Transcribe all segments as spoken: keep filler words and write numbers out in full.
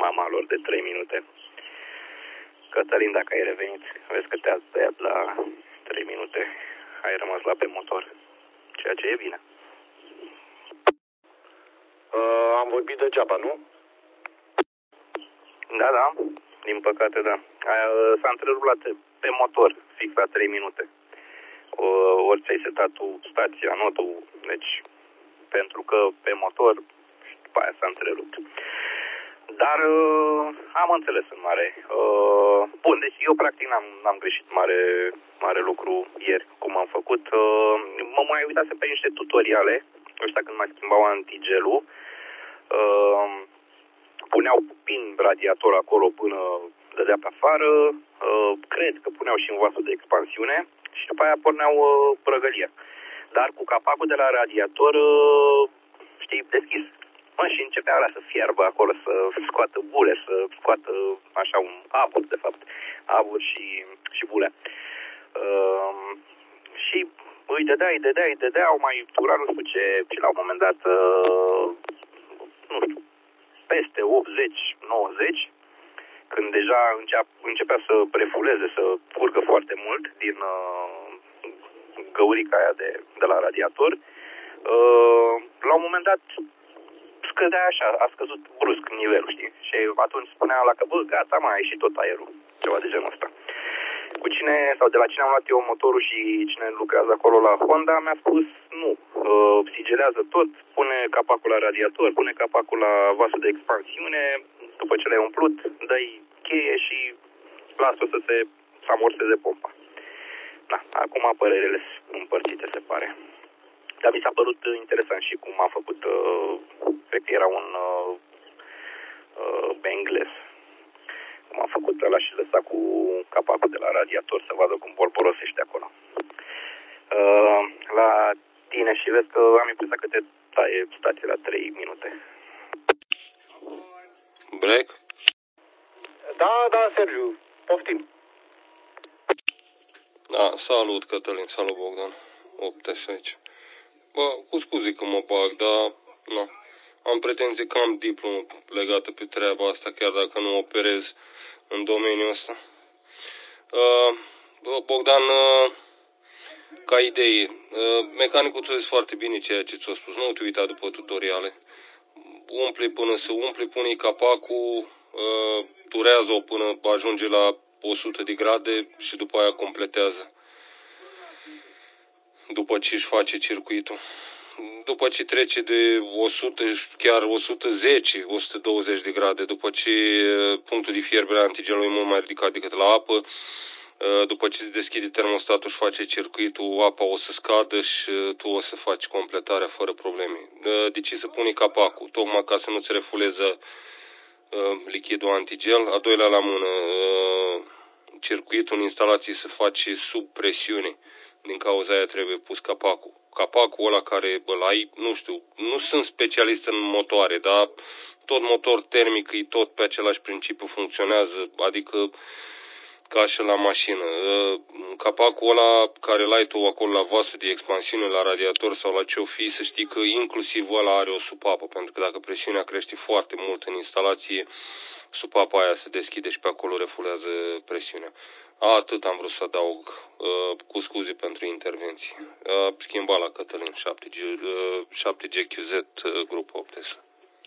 mama lor de trei minute. Cătălin, dacă ai revenit, vezi că te-ați tăiat la trei minute. Ai rămas la pe motor, ceea ce e bine. Uh, am vorbit degeaba, nu? Da, da, din păcate, da. S-a întrerupt la te, pe motor, fix la trei minute. O, ori ți-ai setat tu stația, notul, deci pentru că pe motor și după aia s-a întrerupt. Dar uh, am înțeles în mare. Uh, bun, deci eu practic n-am, n-am greșit mare, mare lucru ieri, cum am făcut. Uh, mă mai uitase pe niște tutoriale, ăștia când mai schimbau antigelul. Uh, puneau pin radiator acolo până dădea pe afară. Uh, cred că puneau și în vasul de expansiune și după aia porneau uh, prăgălia. Dar cu capacul de la radiator, uh, știi, deschis. Mă, și începea ăla să fiarbă acolo, să scoată bule, să scoată așa un abur, de fapt, abur și, și bule. Uh, și îi dădea, îi dădea, îi dădea, au mai turat nu știu ce, și la un moment dat, uh, nu știu, peste optzeci nouăzeci, când deja încea, începea să prefuleze, să curgă foarte mult din uh, găurica aia de, de la radiator, uh, la un moment dat scădea așa, a scăzut brusc nivelul, știi? Și atunci spunea la că, bă, gata, mai a ieșit tot aerul, ceva de genul ăsta. Cu cine, sau de la cine am luat eu motorul și cine lucrează acolo la Honda, mi-a spus, nu, uh, sigelează tot, pune capacul la radiator, pune capacul la vasul de expansiune, după ce l-ai umplut, dai cheie și lasă să se să amorseze pompa. Da, acum părerile sunt împărțite, se pare. Dar mi s-a părut interesant și cum a făcut, uh, cred că era un uh, uh, englez, cum a făcut ăla și lăsa cu capacul de la radiator să vadă cum bolborosește acolo. Uh, la tine și vezi că am impresia că te taie stație la trei minute. Break? Da, da, Sergiu, poftim. Da, salut Cătălin, salut Bogdan. Optes aici. Bă, cu scuze că mă bag, dar na, am pretenție că am diplomă legată pe treaba asta, chiar dacă nu operez în domeniul ăsta. Uh, bă, Bogdan, uh, ca idee, uh, mecanicul ți-a foarte bine ceea ce ți-a spus, nu te uita după tutoriale. Umple până să umple, pune capacul, uh, durează-o până ajunge la o sută de grade și după aia completează. După ce își face circuitul. După ce trece de o sută, chiar o sută zece, o sută douăzeci de grade, după ce punctul de fierbere a antigelului e mult mai ridicat decât la apă, după ce se deschide termostatul și face circuitul, apa o să scadă și tu o să faci completarea fără probleme. De ce să pune capacul? Tocmai ca să nu-ți refuleză lichidul antigel. A doilea la mână, circuitul în instalație se face sub presiune. Din cauza aia trebuie pus capacul. Capacul ăla care îl ai, nu știu, nu sunt specialist în motoare, dar tot motor termic e tot pe același principiu funcționează, adică ca și la mașină. Capacul ăla care îl ai tu acolo la vasul de expansiune, la radiator sau la ce-o fi, să știi că inclusiv ăla are o supapă, pentru că dacă presiunea crește foarte mult în instalație, supapa aia se deschide și pe acolo refulează presiunea. Atât am vrut să adaug, uh, cu scuze pentru intervenție. Uh, schimba la Cătălin șapte G Q Z, uh, grup opt S.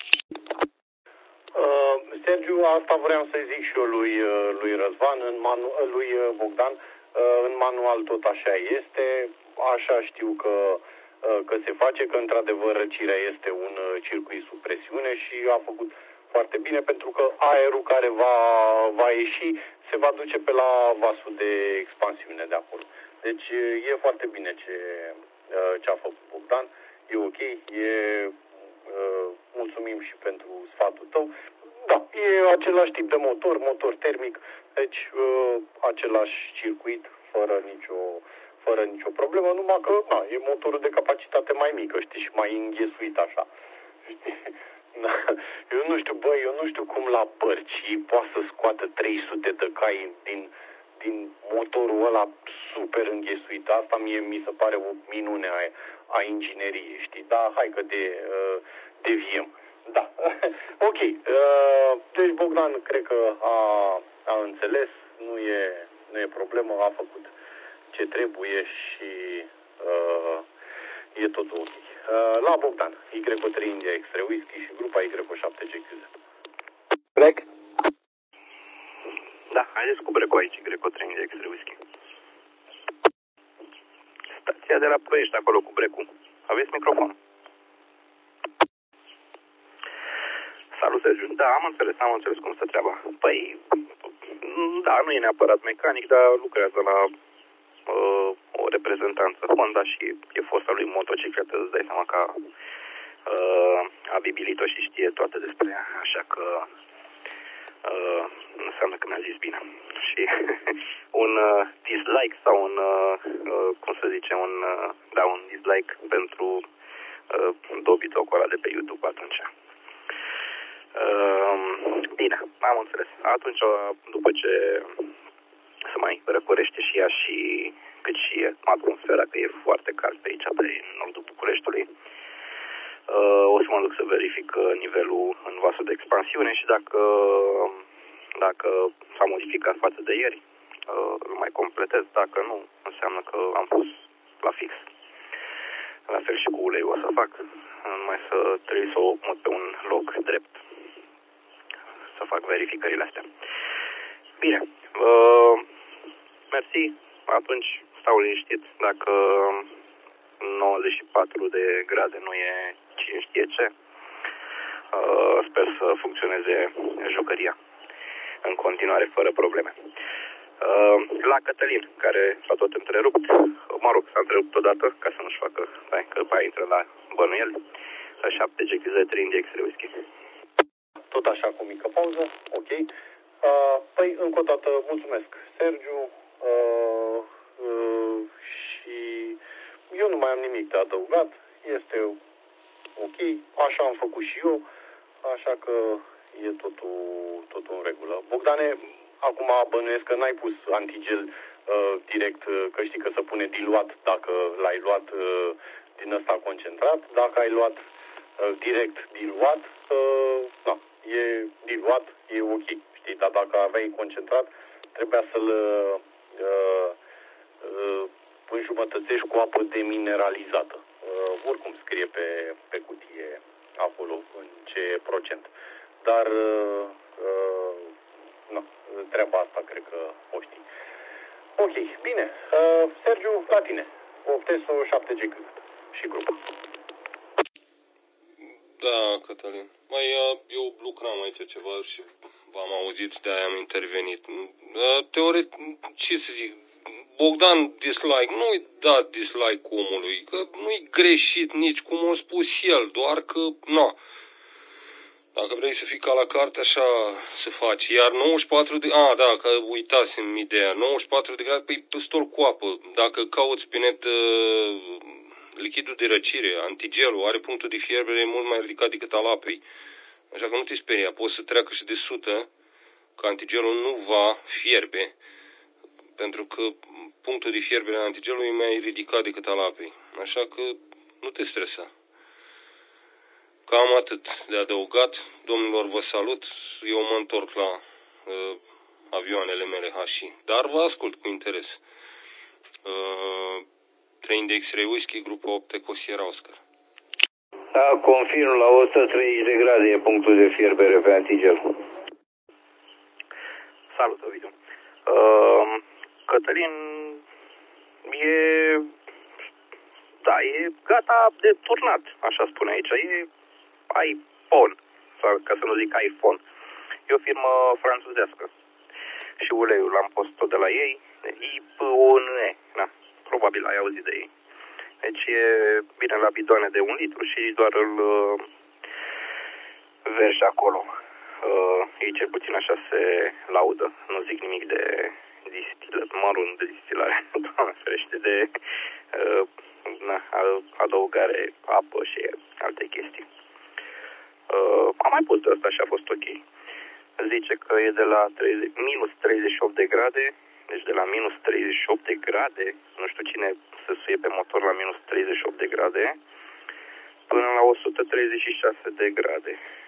Uh, Sergiu, asta vreau să zic și eu lui, lui Răzvan, în manu- lui Bogdan, uh, în manual tot așa este, așa știu că, uh, că se face, că într-adevăr răcirea este un circuit sub presiune și a făcut foarte bine pentru că aerul care va, va ieși se va duce pe la vasul de expansiune de acolo. Deci e foarte bine ce, ce a făcut Bogdan, e ok, e, mulțumim și pentru sfatul tău. Da, e același tip de motor, motor termic, deci același circuit fără nicio, fără nicio problemă, numai că na, e motorul de capacitate mai mică, știi, și mai înghesuit așa. Știi? Eu nu știu, băi, eu nu știu cum la Bărci poate să scoată trei sute de cai din, din motorul ăla super înghesuit. Asta mie mi se pare o minune a, a ingineriei, știi? Dar hai că de, uh, deviem. Da. Ok. Deci Bogdan cred că a, a înțeles, nu e, nu e problemă, a făcut ce trebuie și uh, e totul ok. Uh, la Bogdan, Y trei India Extra Whisky și grupa Y șapte G Q Z. Break? Da, haideți cu Brecu aici, Y trei India Extra Whisky. Stația de la Ploiești, acolo cu Brecu. Aveți microfon? Salut, Sergiu. Da, am înțeles, am înțeles cum stă treaba. Păi, da, nu e neapărat mecanic, dar lucrează la uh, o reprezentanță Honda și e fosta lui motocicletă, îți dai seama că uh, a bibilit-o și știe toate despre ea, așa că uh, înseamnă că mi-a zis bine. Și un uh, dislike sau un, uh, uh, cum să zice, un, uh, da, un dislike pentru uh, dobitocul ăla de pe YouTube atunci. Uh, bine, am înțeles. Atunci, după ce se mai răcorește și ea și cât și atmosfera, că e foarte cald pe aici, pe nordul Bucureștiului, uh, o să mă duc să verific nivelul în vasul de expansiune și dacă, dacă s-a modificat față de ieri, uh, îl mai completez. Dacă nu, înseamnă că am pus la fix. La fel și cu uleiul o să fac, numai să trebuie să o mut pe un loc drept. Să fac verificările astea. Bine. Uh, mersi. Atunci stau liniștit. Dacă nouăzeci și patru de grade nu e cine știe ce, uh, sper să funcționeze jucăria în continuare fără probleme. Uh, la Cătălin, care s-a tot întrerupt, mă rog, s-a întrerupt odată ca să nu-și facă, stai, că după aia intră la bănuieli, șapte G Q Z trei India Extra Whisky. Tot așa cu mică pauză, ok. Uh, păi, încă o dată, mulțumesc, Sergiu, uh, uh, și eu nu mai am nimic de adăugat, este ok, așa am făcut și eu, așa că e totul, totul în regulă. Bogdane, acum bănuiesc că n-ai pus antigel uh, direct, uh, că știi că se pune diluat dacă l-ai luat uh, din ăsta concentrat, dacă ai luat uh, direct diluat, uh, da, e diluat, e ok, știi, dar dacă aveai concentrat, trebuia să-l uh, uh, înjumătățești cu apă demineralizată. Uh, oricum scrie pe, pe cutie acolo în ce procent. Dar uh, uh, nu, treaba asta cred că o știi. Ok, bine. Uh, Sergiu, la tine. Optesul șapte G și grupa. Da, Cătălin. Mai, eu lucram aici ceva și v-am auzit, de-aia am intervenit. Teoretic, ce să zic, Bogdan dislike, nu-i dat dislike omului, că nu-i greșit nici cum a spus el, doar că, nu. Dacă vrei să fii ca la carte, așa se face. Iar nouăzeci și patru de... A, da, că uitasem ideea. nouăzeci și patru de grade, păi pistol cu apă. Dacă cauți pe net uh, lichidul de răcire, antigelul, are punctul de fierbere mult mai ridicat decât al apei. Așa că nu te speria. Poți să treacă și de sută, că antigelul nu va fierbe. Pentru că punctul de fierbere al antigelului e mai ridicat decât al apei. Așa că nu te stresa. Cam atât de adăugat. Domnilor, vă salut. Eu mă întorc la uh, avioanele mele H I. Dar vă ascult cu interes. Uh, trei India X-Ray Whisky, grupul opt Eco Sierra Oscar. Da, confirm, la o sută treizeci de grade e punctul de fierbere pe antigel. Salut, Ovidiu. Uh, Cătălin e... Da, e gata de turnat, așa spune aici. E iPhone, sau ca să nu zic iPhone. E o firmă franțuzească. Și uleiul l-am pus tot de la ei. I P O N E. Da, probabil ai auzit de ei. Deci e bine la bidoane de un litru și doar îl uh, vergi acolo. Uh, ei cel puțin așa se laudă. Nu zic nimic de distilare, mă rog, de distilare. Doamne ferește, de uh, na, adăugare, apă și alte chestii. Uh, am mai pus de asta și a fost ok. Zice că e de la treizeci, minus treizeci și opt de grade, deci de la minus treizeci și opt de grade, nu știu cine se suie pe motor la minus treizeci și opt de grade, până la o sută treizeci și șase de grade.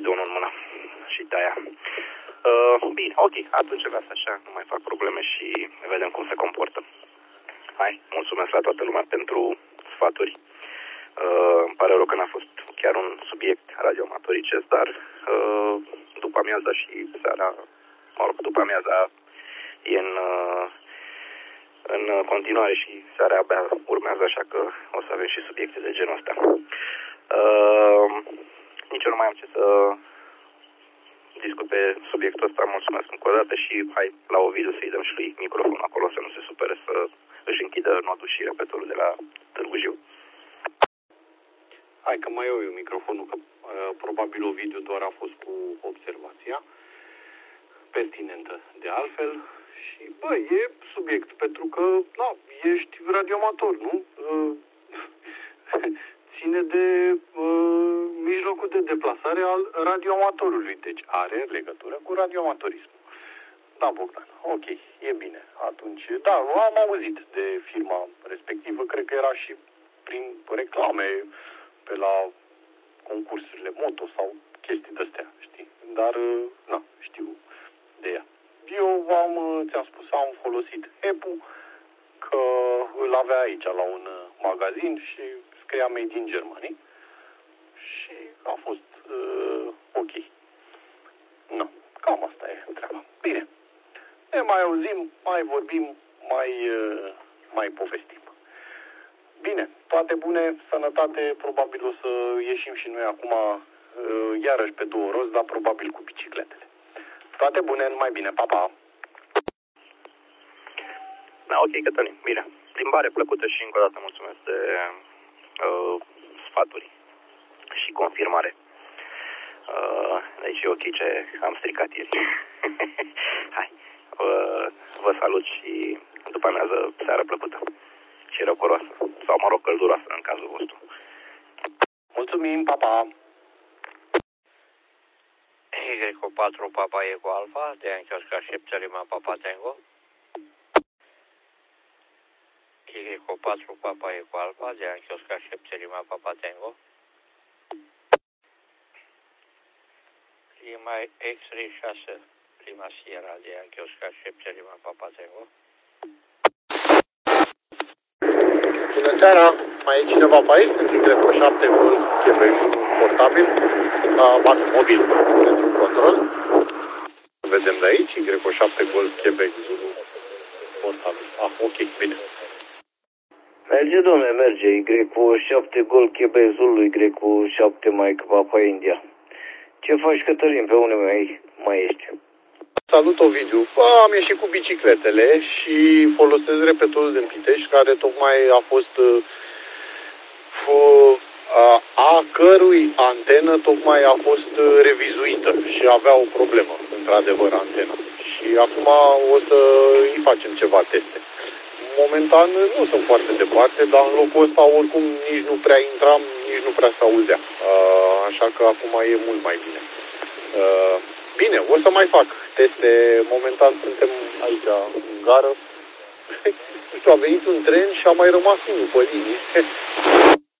bidonul în mână și de-aia. Uh, bine, ok, atunci las așa, nu mai fac probleme și vedem cum se comportă. Hai, mulțumesc la toată lumea pentru sfaturi. Uh, îmi pare rău că n-a fost chiar un subiect radioamatoricesc, dar uh, după amiaza și seara, mă rog, după amiaza e în, uh, în continuare și seara abia urmează, așa că o să avem și subiecte de genul ăsta. Uh, nici eu nu mai am ce să discut pe subiectul ăsta, mulțumesc încă o dată și hai la Ovidiu să-i dăm și lui microfonul acolo să nu se supere, să își închidă nodul și repetorul de la Târgu Jiu. Hai că mai iau eu microfonul, că uh, probabil Ovidiu doar a fost cu observația pertinentă de altfel. Și, bă, e subiect, pentru că, da, ești radioamator, nu? Uh, ține de uh, mijlocul de deplasare al radioamatorului, deci are legătură cu radioamatorismul. Da, Bogdan, ok, e bine. Atunci, da, am auzit de firma respectivă, cred că era și prin reclame pe la concursurile moto sau chestii de-astea, știi? Dar, na, știu de ea. Eu am, ți-am spus, am folosit E P U, că îl avea aici la un magazin și scria Made in Germany și a fost uh, ok. Nu, cam asta e treaba. Bine, ne mai auzim, mai vorbim, mai, uh, mai povestim. Bine, toate bune, sănătate, probabil o să ieșim și noi acum uh, iarăși pe două roți, dar probabil cu bicicletele. Toate bune, numai bine, pa, pa! Da, ok, Cătălin, bine. Plimbare plăcută și încă o dată mulțumesc de uh, sfaturi și confirmare. Uh, deci e ok ce am stricat ieri. Hai, uh, vă salut și după amiază seară plăcută și răcoroasă. Sau, mă rog, călduroasă în cazul vostru. Mulțumim, pa, pa! Y patru Papa Eco Alfa, de Anchiosca șapte Lima Papa Tango. Y patru Papa Eco Alfa, de Anchiosca șapte Lima Papa Tango. Lima X-Ray șase Lima Sierra, de Anchiosca șapte Lima Papa Tango. Bună seara, mai e cineva pe aici? Sunt Greco șapte cu Quebec portabil, uh, mobil pentru control. Vedem de aici, Greco șapte Golf Quebec Zulu portabil. Ah, ok, bine. Merge, domnule, merge. Y șapte Golf Quebec Zulu, Y șapte Mike Papa India. Ce faci, Cătălin? Pe unde mai, mai ești? Salut, Ovidiu. Bă, am ieșit cu bicicletele și folosesc repetorul din Pitești, care tocmai a fost uh, a, a cărui antenă tocmai a fost uh, revizuită și avea o problemă, într-adevăr, antena. Și acum o să îi facem ceva teste. Momentan nu sunt foarte departe, dar în locul ăsta oricum nici nu prea intram, nici nu prea se auzea. Uh, așa că acum e mult mai bine. Uh, Bine, o să mai fac teste. Momentan suntem aici în gară. Nu știu, a venit un tren și a mai rămas unul pe linie.